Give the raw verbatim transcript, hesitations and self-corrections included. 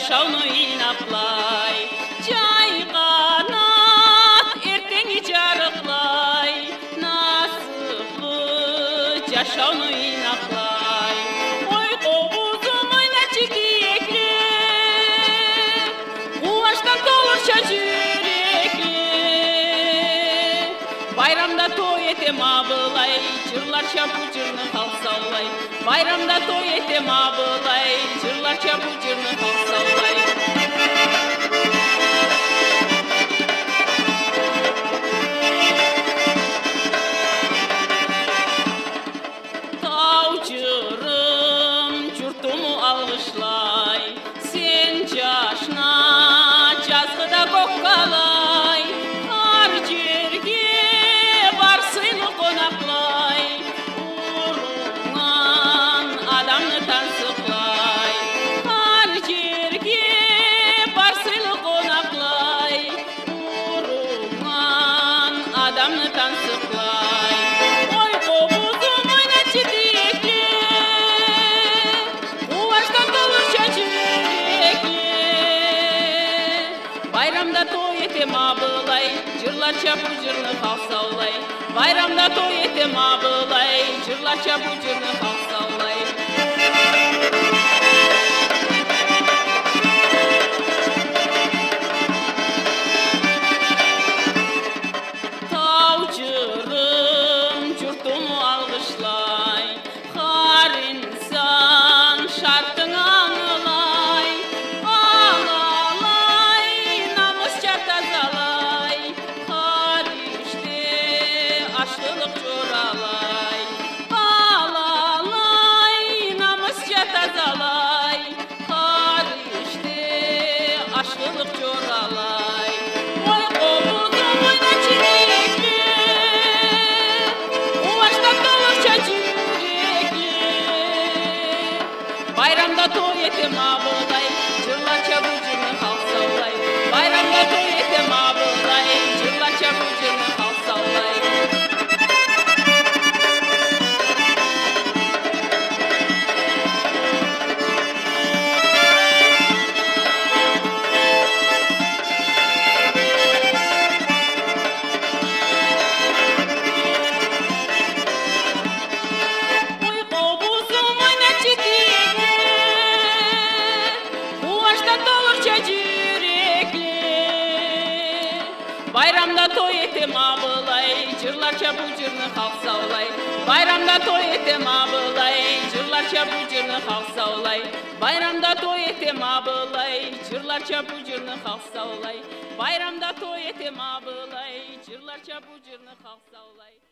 жашауны ойнақлай, жайғанат ертеңі жарықлай, насыплы жашауны ойнақлай. Ой қобузым ойнатшы киеклер, қуаштан толырша жүреклер. Байрамда той етем абылай, жырларша бұл жырны қалсаулай. Байрамда той етем абылай, жырларша бұл жырны қалсаулай. Тау жырым жұртымы алғышлай, сен жашна жазғыда көк қалай. Ар жерге бар сыйлы қонақлай, ұрыңнан адамны тансықлай. Ар жерге бар сыйлы қонақлай, ұрыңнан адамны тансықлай. Ой қобузым ойнатшы киеклер, қуаштан толырша жүреклер. Байрамда той етем абылай, жырларша бұл жырны қалсаулай. Байрамда той етем абылай, жырларша бұл жырны қалсаулай. Тау жырым жұртымы алғышлай, қар инсан шарттың аңылай. Ағалай, намыс жар тазалай, қар іште ашлылық жоралай. Ағалай, намыс жар тазалай, қар іште ашлылық жоралай. Ой қобузым ойнатшы киеклер, қуаштан толырша жүреклер. Байрамда той етем абылай, жырларша бұл жырны қалсаулай. Байрамда той етем абылай, жырларша бұл жырны қалсаулай. Ой қобузым ойнатшы киеклер, қуаштан толырша жүреклер. Байрамда той етем абылай, жырларша бұл жырны қалсаулай. Байрамда той етем абылай, жырларша бұл жырны қалсаулай. Байрамда той етем абылай, жырларша бұл жырны қалсаулай. Байрамда той етем абылай, жырларша бұл жырны қалсаулай.